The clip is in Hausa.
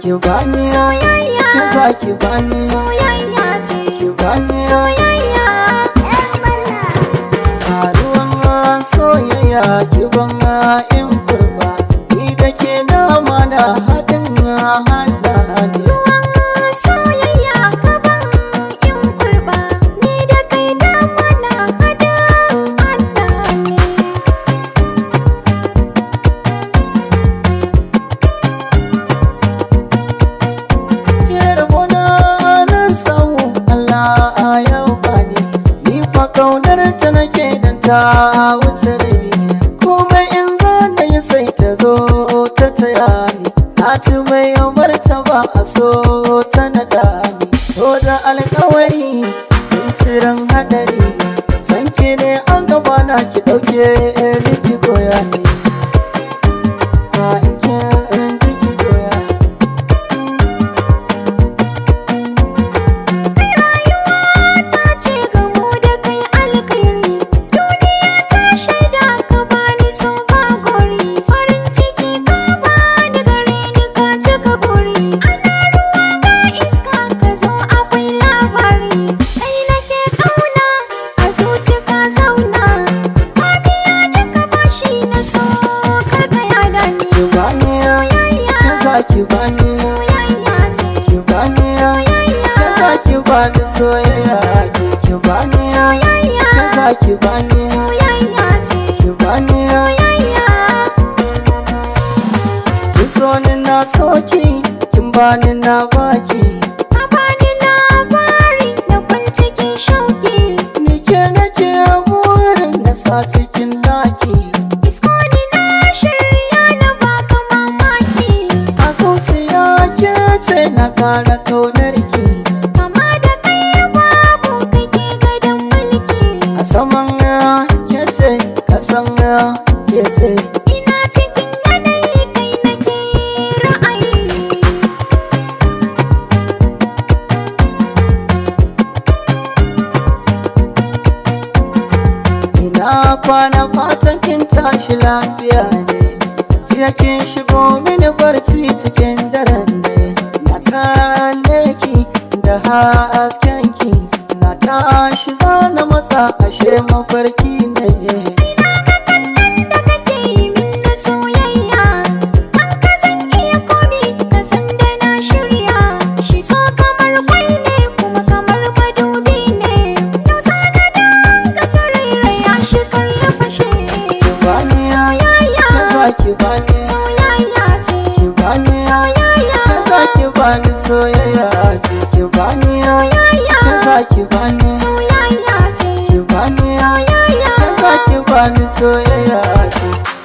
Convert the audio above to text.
ki bani soyayya, ki za ki bani soyayya ce, ki bani soyayya. ruwan soyayya ki ban in kurba ni da ke dama da haɗin hada ne. Ruwan soyayya ka ban in kurba ni da kai dama na hada Allah ne. Yarbona nan samu Allah ya bani ni fa kaunar ta nake dan ta wuce rabi komai in za na yi sai ta zo ta taya ni na ci mai martaba a so ta nada ni so da alkawari in ciran hadari san ki ne an gaba na ki dauke ni ki goya ni in ji ki goya. Ta ce gamo da kai alkhairi duniya ta shaida ka bani so ba gori farin ciki ka bani gare ni ka cika buri ana ruwa ga iska ka zo akwai labari kai nake kauna a zuci ka zauna fadiya duka bashi na so karka yada ni Ki bani soyayya ki za ki bani soyayya ce ki bani soyayya ki za ki bani soyayya ce ki bani soyayya ki za ki bani soyayya ce ki bani soyayya. ki so ni na soki kin bani na baki Ka bani labari na kwancikin shauki ni ke nake burin na sa cikin daki isko ni na shirya na baka mamaki a zuciya ke ce na kara kaunar ki kama da kai babu kake gadon mulki a saman ke ce kasan ke ce ina cikin yanayi kai nake ra'ayi. ina kwana fatan kin tashi lafiya ne jiya kin shigo mini barci cikin daren ne na kalle ki da hasken ki na tashi zana matsa ashe mafarki ne Da kake yi min na soyayya an ka zan iya komi ka san da na shirya shi so kamar kwai ne kuma kamar madubi ne yau sana da ka tarairaya shi kar ya fashe ki bani soyayya ka za ki bani soyayya ce ki bani soyayya ka za ki bani soyayya ce ki bani soyayya ka za ki bani soyayya ce ki bani soyayya ka za ki bani soyayya ce